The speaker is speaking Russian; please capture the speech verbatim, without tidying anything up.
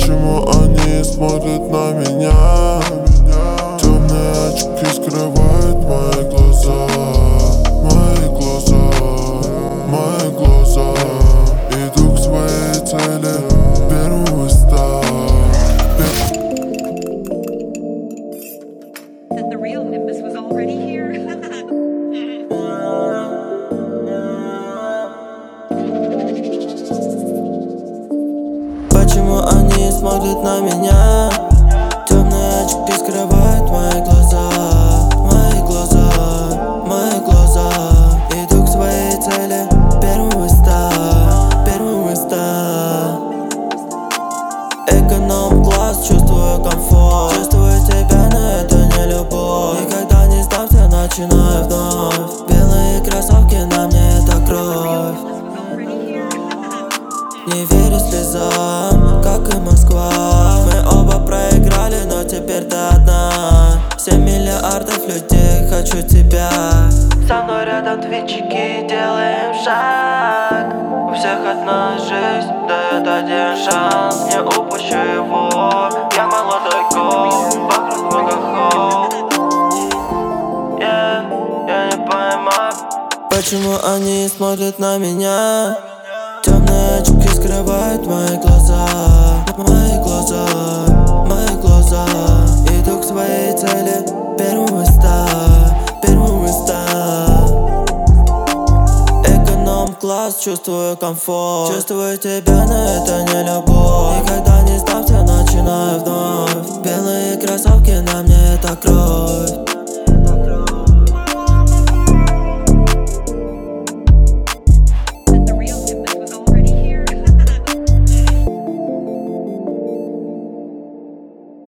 Почему они смотрят на меня? Темные очки скрывают мои глаза. Мои глаза, мои глаза. Иду к своей цели, беру и ста. That the real Nimbus was already here. Почему они смотрят на меня? Темные очки скрывают мои глаза. Мои глаза, мои глаза. Иду к своей цели, беру из ста, беру из ста. Эконом-класс, чувствую комфорт. Чувствую тебя, но это не любовь. Никогда не сдамся, начинаю вновь. Белые кроссовки, на мне это кровь. Не верю слезам, как и Москва. Мы оба проиграли, но теперь ты одна. Семь миллиардов людей, хочу тебя. Со мной рядом твитчики, делаем шаг. У всех одна жизнь, дает один шанс. Не упущу его, я молодой гол. Вокруг много холл. Yeah, я не поймаю. Почему они смотрят на меня? Темные очки скрывают мои глаза. Мои глаза, мои глаза. Иду к своей цели, беру из ста, беру из ста. Эконом-класс, чувствую комфорт. Чувствую тебя, но это не